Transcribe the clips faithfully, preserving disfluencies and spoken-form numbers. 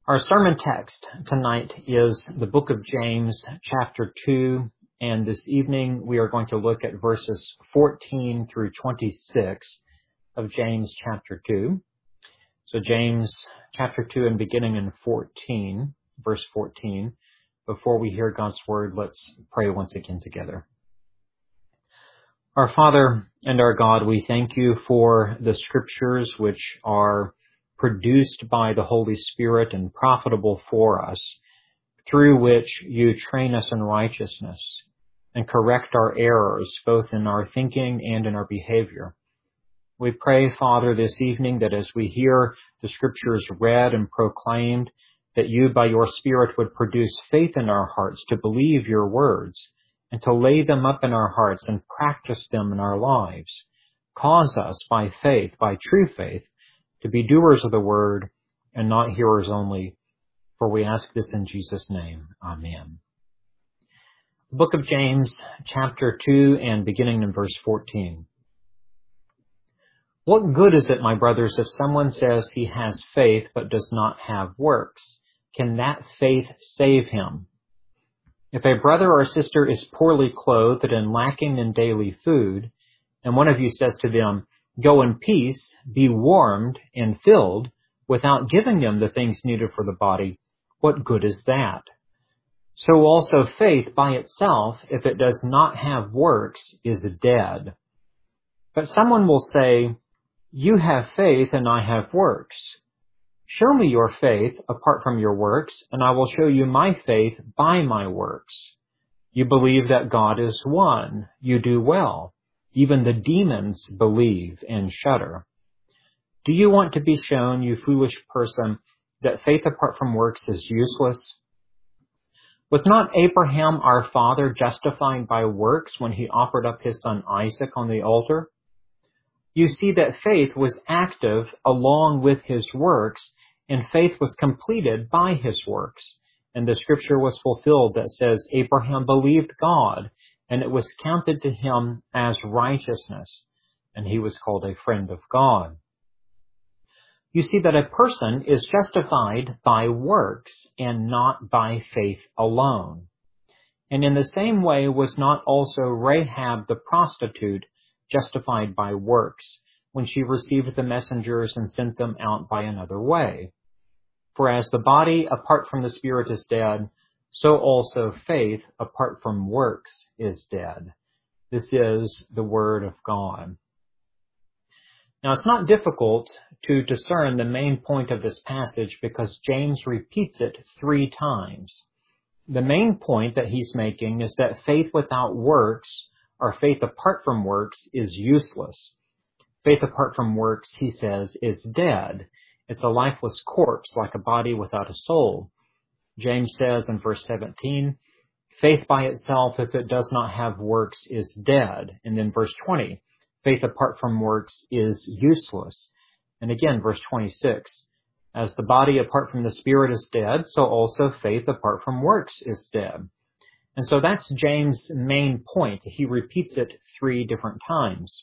Our sermon text tonight is the book of James, chapter two, and this evening we are going to look at verses fourteen through twenty-six of James chapter two. So James chapter two and beginning in fourteen, verse fourteen. Before we hear God's word, let's pray once again together. Our Father and our God, we thank you for the scriptures which are produced by the Holy Spirit and profitable for us, through which you train us in righteousness and correct our errors, both in our thinking and in our behavior. We pray, Father, this evening that as we hear the scriptures read and proclaimed, that you by your Spirit would produce faith in our hearts to believe your words and to lay them up in our hearts and practice them in our lives. Cause us by faith, by true faith, to be doers of the word and not hearers only, for we ask this in Jesus' name. Amen. The book of James, chapter two, and beginning in verse fourteen. What good is it, my brothers, if someone says he has faith but does not have works? Can that faith save him? If a brother or sister is poorly clothed and lacking in daily food, and one of you says to them, "Go in peace, be warmed and filled," without giving them the things needed for the body, what good is that? So also faith by itself, if it does not have works, is dead. But someone will say, "You have faith and I have works. Show me your faith apart from your works, and I will show you my faith by my works. You believe that God is one. You do well. Even the demons believe and shudder. Do you want to be shown, you foolish person, that faith apart from works is useless? Was not Abraham our father justified by works when he offered up his son Isaac on the altar? You see that faith was active along with his works, and faith was completed by his works. And the scripture was fulfilled that says, Abraham believed God, and it was counted to him as righteousness, and he was called a friend of God. You see that a person is justified by works and not by faith alone. And in the same way was not also Rahab the prostitute justified by works when she received the messengers and sent them out by another way? For as the body apart from the Spirit is dead, so also faith apart from works is dead. This is the word of God. Now, it's not difficult to discern the main point of this passage because James repeats it three times. The main point that he's making is that faith without works, or faith apart from works, is useless. Faith apart from works, he says, is dead. It's a lifeless corpse, like a body without a soul. James says in verse seventeen, faith by itself, if it does not have works, is dead. And then verse twenty, faith apart from works is useless. And again, verse twenty-six, as the body apart from the Spirit is dead, so also faith apart from works is dead. And so that's James' main point. He repeats it three different times.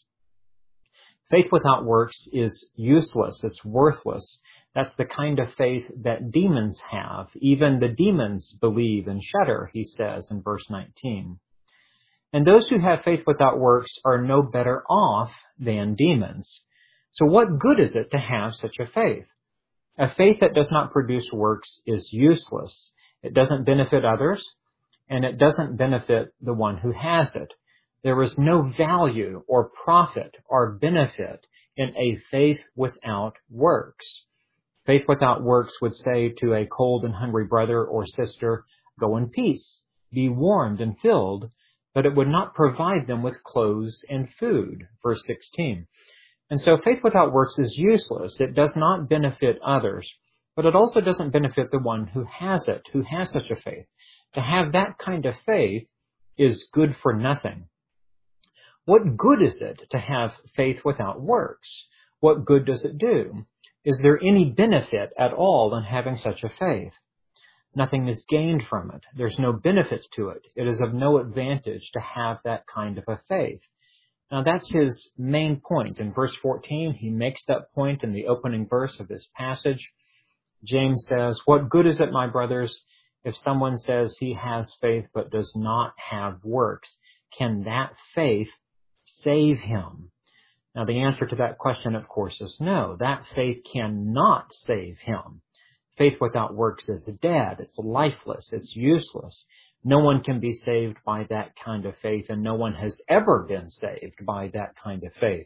Faith without works is useless. It's worthless. That's the kind of faith that demons have. Even the demons believe and shudder, he says in verse nineteen. And those who have faith without works are no better off than demons. So what good is it to have such a faith? A faith that does not produce works is useless. It doesn't benefit others, and it doesn't benefit the one who has it. There is no value or profit or benefit in a faith without works. Faith without works would say to a cold and hungry brother or sister, "Go in peace, be warmed and filled," but it would not provide them with clothes and food. Verse sixteen. And so faith without works is useless. It does not benefit others, but it also doesn't benefit the one who has it, who has such a faith. To have that kind of faith is good for nothing. What good is it to have faith without works? What good does it do? Is there any benefit at all in having such a faith? Nothing is gained from it. There's no benefit to it. It is of no advantage to have that kind of a faith. Now that's his main point. In verse fourteen, he makes that point in the opening verse of this passage. James says, "What good is it, my brothers, if someone says he has faith but does not have works? Can that faith save him?" Now, the answer to that question, of course, is no. That faith cannot save him. Faith without works is dead. It's lifeless. It's useless. No one can be saved by that kind of faith, and no one has ever been saved by that kind of faith.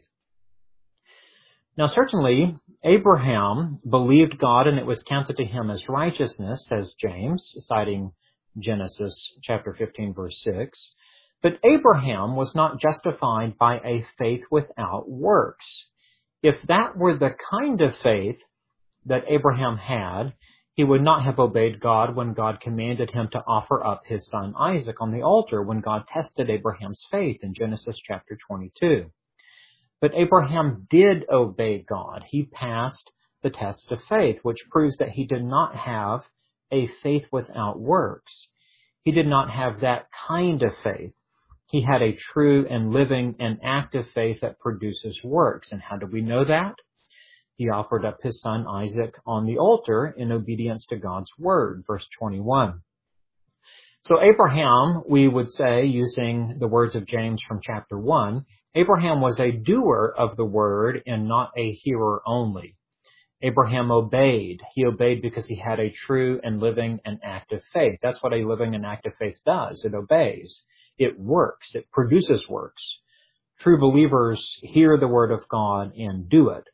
Now, certainly, Abraham believed God, and it was counted to him as righteousness, says James, citing Genesis chapter fifteen, verse six. But Abraham was not justified by a faith without works. If that were the kind of faith that Abraham had, he would not have obeyed God when God commanded him to offer up his son Isaac on the altar when God tested Abraham's faith in Genesis chapter twenty-two. But Abraham did obey God. He passed the test of faith, which proves that he did not have a faith without works. He did not have that kind of faith. He had a true and living and active faith that produces works. And how do we know that? He offered up his son Isaac on the altar in obedience to God's word, verse twenty-one. So Abraham, we would say, using the words of James from chapter one, Abraham was a doer of the word and not a hearer only. Abraham obeyed. He obeyed because he had a true and living and active faith. That's what a living and active faith does. It obeys. It works. It produces works. True believers hear the word of God and do it.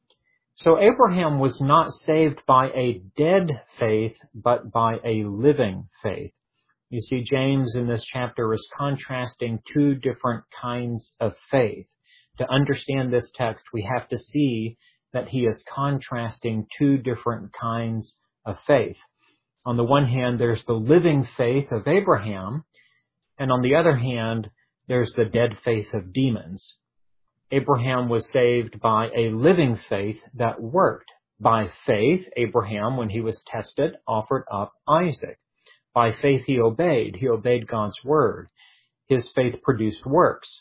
So Abraham was not saved by a dead faith, but by a living faith. You see, James in this chapter is contrasting two different kinds of faith. To understand this text, we have to see that he is contrasting two different kinds of faith. On the one hand, there's the living faith of Abraham, and on the other hand, there's the dead faith of demons. Abraham was saved by a living faith that worked. By faith, Abraham, when he was tested, offered up Isaac. By faith he obeyed. He obeyed God's word. His faith produced works.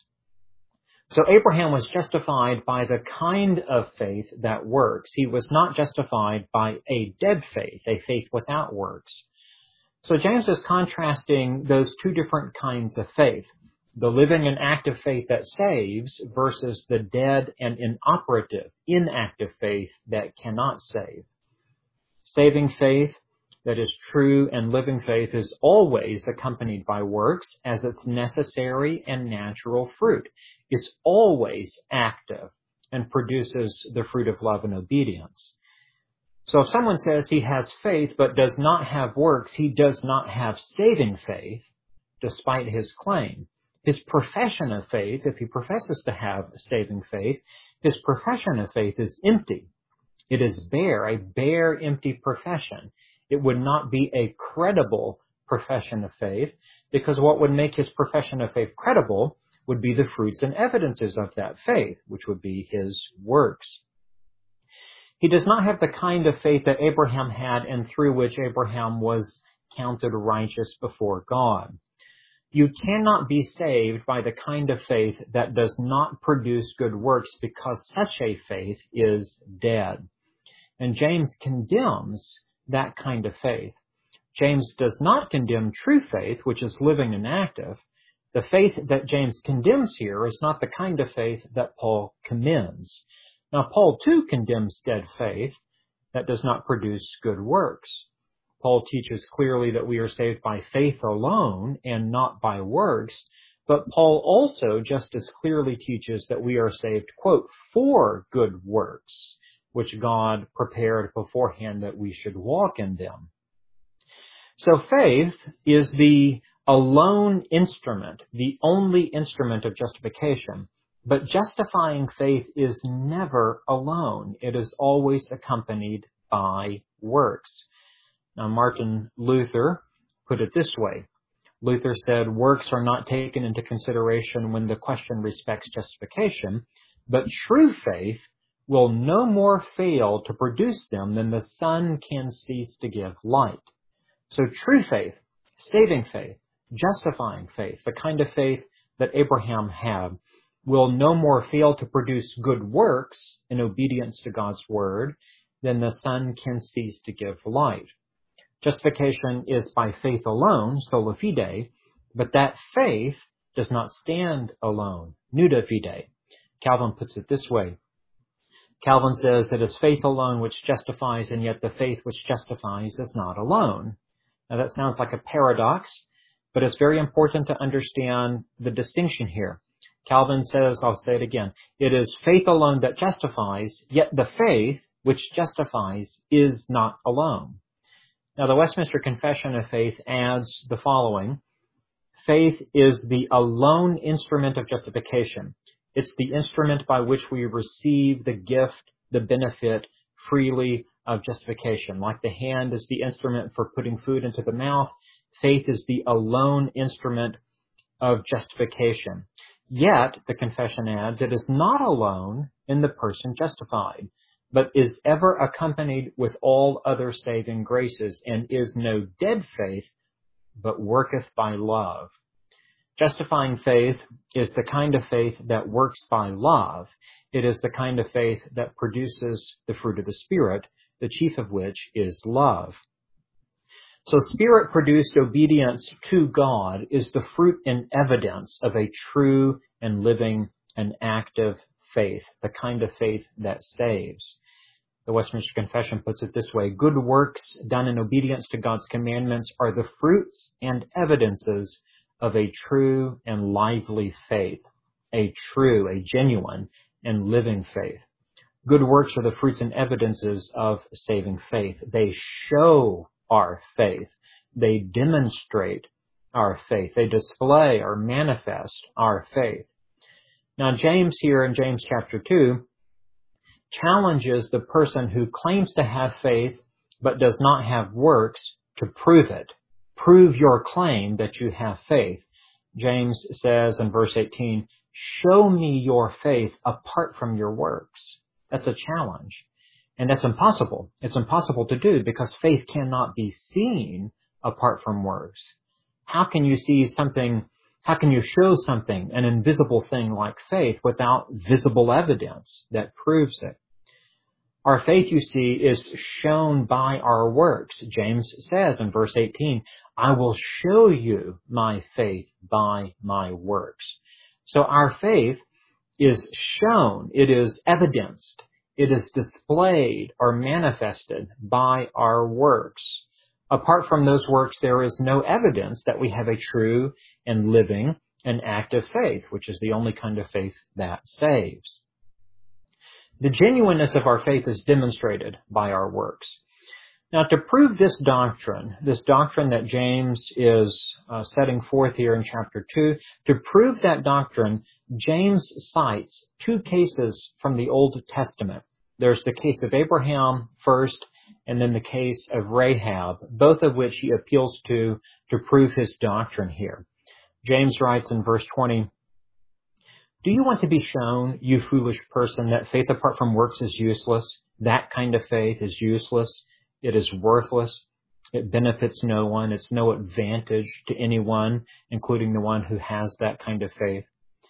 So Abraham was justified by the kind of faith that works. He was not justified by a dead faith, a faith without works. So James is contrasting those two different kinds of faith. The living and active faith that saves versus the dead and inoperative, inactive faith that cannot save. Saving faith that is true and living faith is always accompanied by works as its necessary and natural fruit. It's always active and produces the fruit of love and obedience. So if someone says he has faith but does not have works, he does not have saving faith, despite his claim. His profession of faith, if he professes to have saving faith, his profession of faith is empty. It is bare, a bare, empty profession. It would not be a credible profession of faith, because what would make his profession of faith credible would be the fruits and evidences of that faith, which would be his works. He does not have the kind of faith that Abraham had and through which Abraham was counted righteous before God. You cannot be saved by the kind of faith that does not produce good works, because such a faith is dead. And James condemns that kind of faith. James does not condemn true faith, which is living and active. The faith that James condemns here is not the kind of faith that Paul commends. Now, Paul too condemns dead faith that does not produce good works. Paul teaches clearly that we are saved by faith alone and not by works, but Paul also just as clearly teaches that we are saved, quote, for good works, which God prepared beforehand that we should walk in them. So faith is the alone instrument, the only instrument of justification. But justifying faith is never alone. It is always accompanied by works. Now, Martin Luther put it this way. Luther said, works are not taken into consideration when the question respects justification, but true faith will no more fail to produce them than the sun can cease to give light. So true faith, saving faith, justifying faith, the kind of faith that Abraham had, will no more fail to produce good works in obedience to God's word then the sun can cease to give light. Justification is by faith alone, sola fide, but that faith does not stand alone, nuda fide. Calvin puts it this way. Calvin says it is faith alone which justifies, and yet the faith which justifies is not alone. Now that sounds like a paradox, but it's very important to understand the distinction here. Calvin says, I'll say it again, it is faith alone that justifies, yet the faith which justifies is not alone. Now the Westminster Confession of Faith adds the following. Faith is the alone instrument of justification. It's the instrument by which we receive the gift, the benefit freely of justification. Like the hand is the instrument for putting food into the mouth, faith is the alone instrument of justification. Yet, the confession adds, it is not alone in the person justified, but is ever accompanied with all other saving graces, and is no dead faith, but worketh by love. Justifying faith is the kind of faith that works by love. It is the kind of faith that produces the fruit of the Spirit, the chief of which is love. So Spirit-produced obedience to God is the fruit and evidence of a true and living and active faith, the kind of faith that saves. The Westminster Confession puts it this way, good works done in obedience to God's commandments are the fruits and evidences of a true and lively faith, a true, a genuine and living faith. Good works are the fruits and evidences of saving faith. They show our faith. They demonstrate our faith. They display or manifest our faith. Now, James here in James chapter two challenges the person who claims to have faith but does not have works to prove it. Prove your claim that you have faith. James says in verse eighteen, show me your faith apart from your works. That's a challenge. And that's impossible. It's impossible to do because faith cannot be seen apart from works. How can you see something, how can you show something, an invisible thing like faith, without visible evidence that proves it? Our faith, you see, is shown by our works. James says in verse eighteen, I will show you my faith by my works. So our faith is shown, it is evidenced, it is displayed or manifested by our works. Apart from those works, there is no evidence that we have a true and living and active faith, which is the only kind of faith that saves. The genuineness of our faith is demonstrated by our works. Now, to prove this doctrine, this doctrine that James is uh, setting forth here in chapter two, to prove that doctrine, James cites two cases from the Old Testament. There's the case of Abraham first, and then the case of Rahab, both of which he appeals to to prove his doctrine here. James writes in verse twenty, do you want to be shown, you foolish person, that faith apart from works is useless? That kind of faith is useless. It is worthless. It benefits no one. It's no advantage to anyone, including the one who has that kind of faith.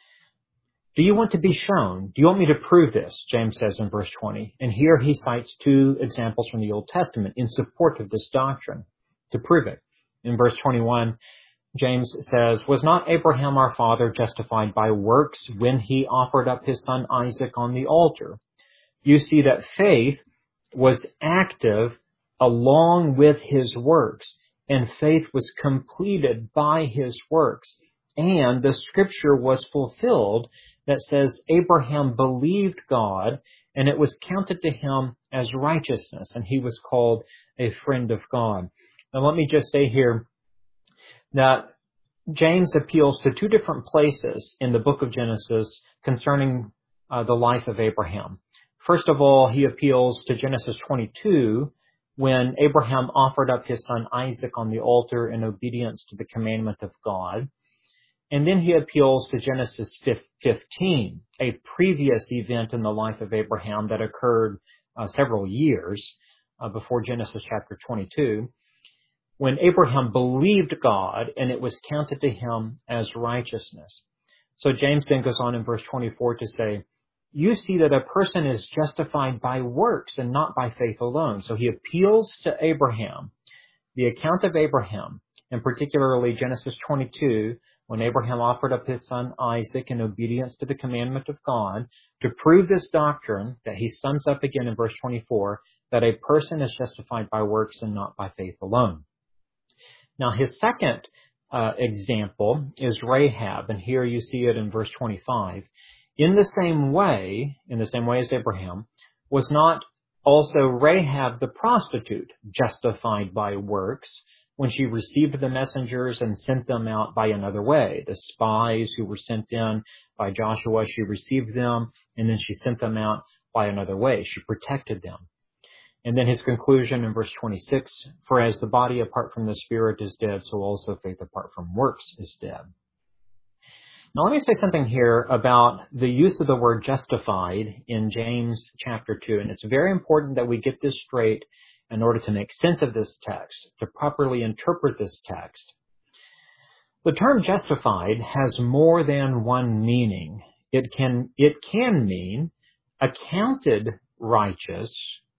Do you want to be shown? Do you want me to prove this? James says in verse twenty. And here he cites two examples from the Old Testament in support of this doctrine to prove it. In verse twenty-one, James says, was not Abraham our father justified by works when he offered up his son Isaac on the altar? You see that faith was active along with his works, and faith was completed by his works. And the scripture was fulfilled that says Abraham believed God, and it was counted to him as righteousness, and he was called a friend of God. Now let me just say here, that James appeals to two different places in the book of Genesis concerning uh, the life of Abraham. First of all, he appeals to Genesis twenty-two, when Abraham offered up his son Isaac on the altar in obedience to the commandment of God. And then he appeals to Genesis fifteen, a previous event in the life of Abraham that occurred uh, several years uh, before Genesis chapter twenty-two. When Abraham believed God, and it was counted to him as righteousness. So James then goes on in verse twenty-four to say, you see that a person is justified by works and not by faith alone. So he appeals to Abraham, the account of Abraham, and particularly Genesis twenty-two, when Abraham offered up his son Isaac in obedience to the commandment of God, to prove this doctrine that he sums up again in verse twenty-four, that a person is justified by works and not by faith alone. Now his second uh, example is Rahab, and here you see it in verse twenty-five. In the same way, in the same way as Abraham, was not also Rahab the prostitute justified by works when she received the messengers and sent them out by another way? The spies who were sent in by Joshua, she received them, and then she sent them out by another way. She protected them. And then his conclusion in verse twenty-six, for as the body apart from the spirit is dead, so also faith apart from works is dead. Now let me say something here about the use of the word justified in James chapter two, and it's very important that we get this straight in order to make sense of this text, to properly interpret this text. The term justified has more than one meaning. It can, it can mean accounted righteous,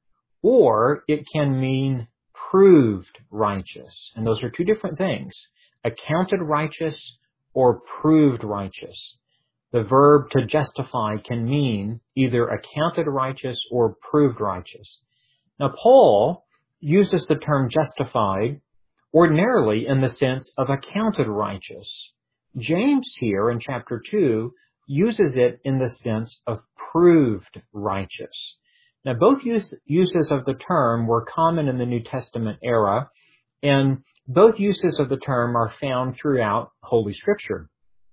or it can mean proved righteous. And those are two different things. Accounted righteous or proved righteous. The verb to justify can mean either accounted righteous or proved righteous. Now, Paul uses the term justified ordinarily in the sense of accounted righteous. James here in chapter two uses it in the sense of proved righteous. Now, both use, uses of the term were common in the New Testament era, and both uses of the term are found throughout Holy Scripture.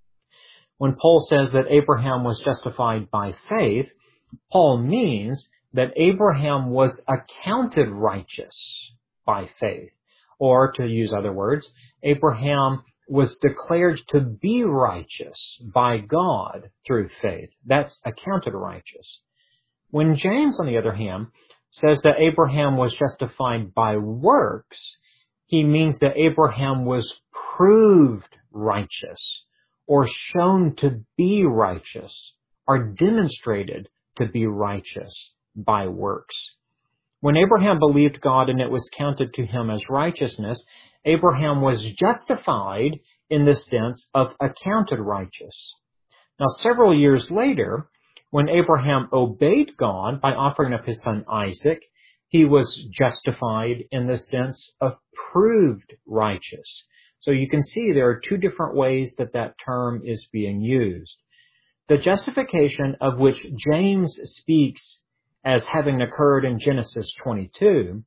When Paul says that Abraham was justified by faith, Paul means that Abraham was accounted righteous by faith. Or, to use other words, Abraham was declared to be righteous by God through faith. That's accounted righteous. When James, on the other hand, says that Abraham was justified by works, he means that Abraham was proved righteous, or shown to be righteous, or demonstrated to be righteous by works. When Abraham believed God and it was counted to him as righteousness, Abraham was justified in the sense of accounted righteous. Now, several years later, when Abraham obeyed God by offering up his son Isaac, he was justified in the sense of proved righteous. So you can see there are two different ways that that term is being used. The justification of which James speaks as having occurred in Genesis twenty-two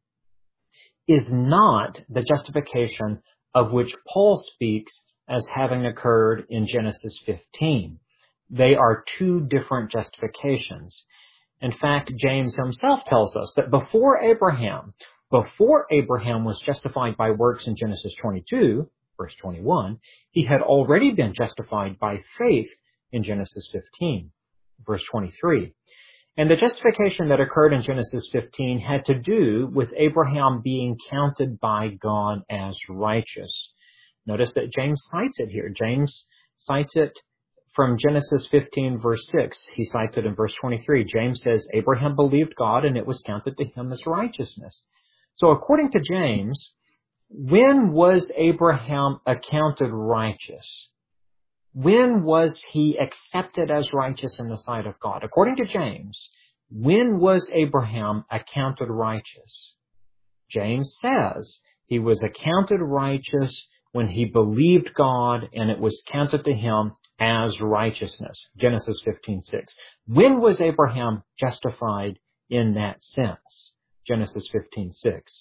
is not the justification of which Paul speaks as having occurred in Genesis fifteen. They are two different justifications. In fact, James himself tells us that before Abraham, before Abraham was justified by works in Genesis twenty-two, verse twenty-one, he had already been justified by faith in Genesis fifteen, verse twenty-three. And the justification that occurred in Genesis fifteen had to do with Abraham being counted by God as righteous. Notice that James cites it here. James cites it from Genesis fifteen, verse six. He cites it in verse twenty-three. James says, Abraham believed God and it was counted to him as righteousness. So according to James, when was Abraham accounted righteous? When was he accepted as righteous in the sight of God? According to James, when was Abraham accounted righteous? James says he was accounted righteous when he believed God and it was counted to him as righteousness. Genesis fifteen six. When was Abraham justified in that sense? Genesis fifteen six.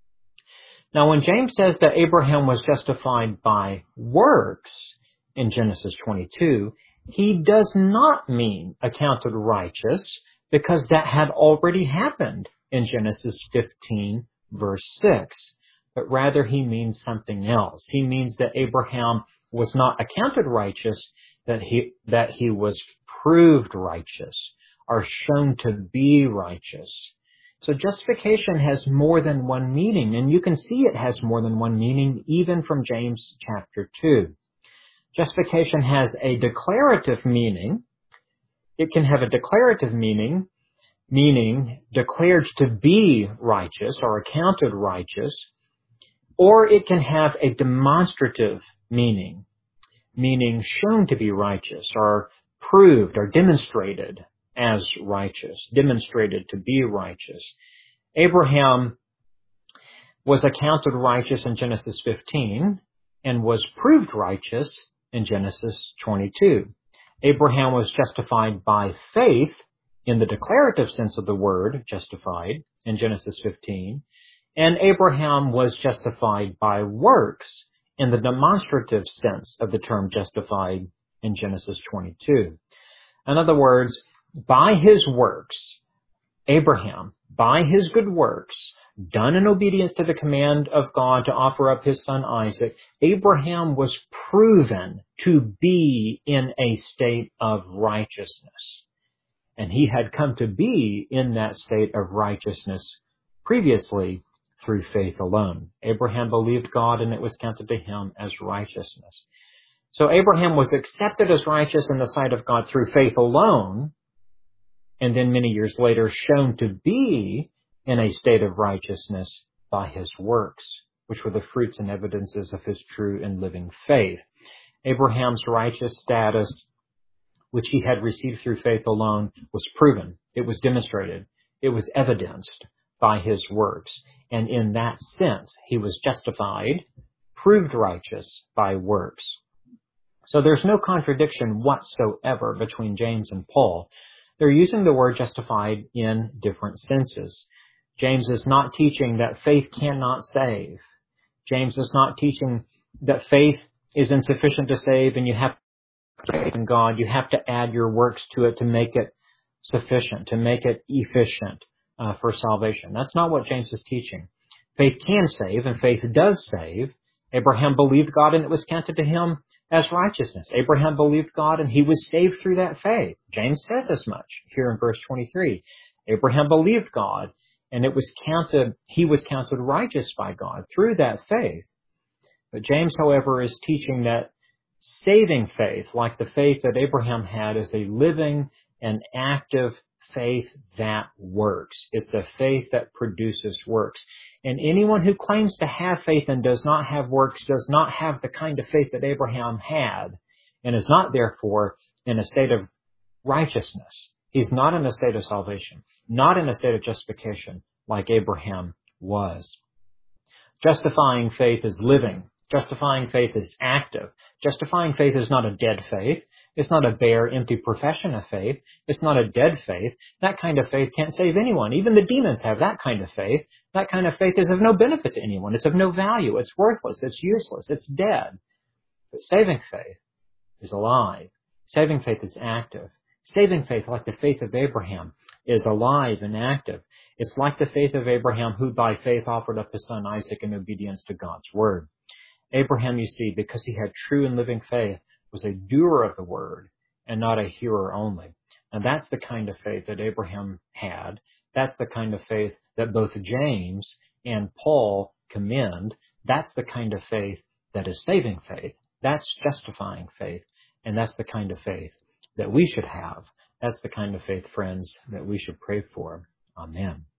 Now, when James says that Abraham was justified by works in Genesis twenty-two, he does not mean accounted righteous because that had already happened in Genesis fifteen, verse six. But rather he means something else. He means that Abraham was not accounted righteous, that he, that he was proved righteous or shown to be righteous. So justification has more than one meaning, and you can see it has more than one meaning even from James chapter two. Justification has a declarative meaning, It can have a declarative meaning, meaning declared to be righteous or accounted righteous, or it can have a demonstrative meaning, meaning shown to be righteous or proved or demonstrated as righteous, demonstrated to be righteous. Abraham was accounted righteous in Genesis fifteen and was proved righteous in Genesis twenty-two. Abraham was justified by faith in the declarative sense of the word justified in Genesis fifteen, and Abraham was justified by works in the demonstrative sense of the term justified in Genesis twenty-two. In other words, by his works, Abraham, by his good works, done in obedience to the command of God to offer up his son Isaac, Abraham was proven to be in a state of righteousness. And he had come to be in that state of righteousness previously through faith alone. Abraham believed God, and it was counted to him as righteousness. So Abraham was accepted as righteous in the sight of God through faith alone, and then many years later shown to be in a state of righteousness by his works, which were the fruits and evidences of his true and living faith. Abraham's righteous status, which he had received through faith alone, was proven. It was demonstrated. It was evidenced by his works. And in that sense, he was justified, proved righteous by works. So there's no contradiction whatsoever between James and Paul. They're using the word justified in different senses. James is not teaching that faith cannot save. James is not teaching that faith is insufficient to save and you have faith in God. You have to add your works to it to make it sufficient, to make it efficient uh, for salvation. That's not what James is teaching. Faith can save, and faith does save. Abraham believed God, and it was counted to him as righteousness. Abraham believed God, and he was saved through that faith. James says as much here in verse twenty-three. Abraham believed God, and it was counted, he was counted righteous by God through that faith. But James, however, is teaching that saving faith, like the faith that Abraham had, is a living and active faith that works. It's a faith that produces works. And anyone who claims to have faith and does not have works does not have the kind of faith that Abraham had, and is not therefore in a state of righteousness. He's not in a state of salvation, not in a state of justification like Abraham was. Justifying faith is living. Justifying faith is active. Justifying faith is not a dead faith. It's not a bare, empty profession of faith. It's not a dead faith. That kind of faith can't save anyone. Even the demons have that kind of faith. That kind of faith is of no benefit to anyone. It's of no value. It's worthless. It's useless. It's dead. But saving faith is alive. Saving faith is active. Saving faith, like the faith of Abraham, is alive and active. It's like the faith of Abraham, who by faith offered up his son Isaac in obedience to God's word. Abraham, you see, because he had true and living faith, was a doer of the word and not a hearer only. And that's the kind of faith that Abraham had. That's the kind of faith that both James and Paul commend. That's the kind of faith that is saving faith. That's justifying faith. And that's the kind of faith that we should have. That's the kind of faith, friends, that we should pray for. Amen.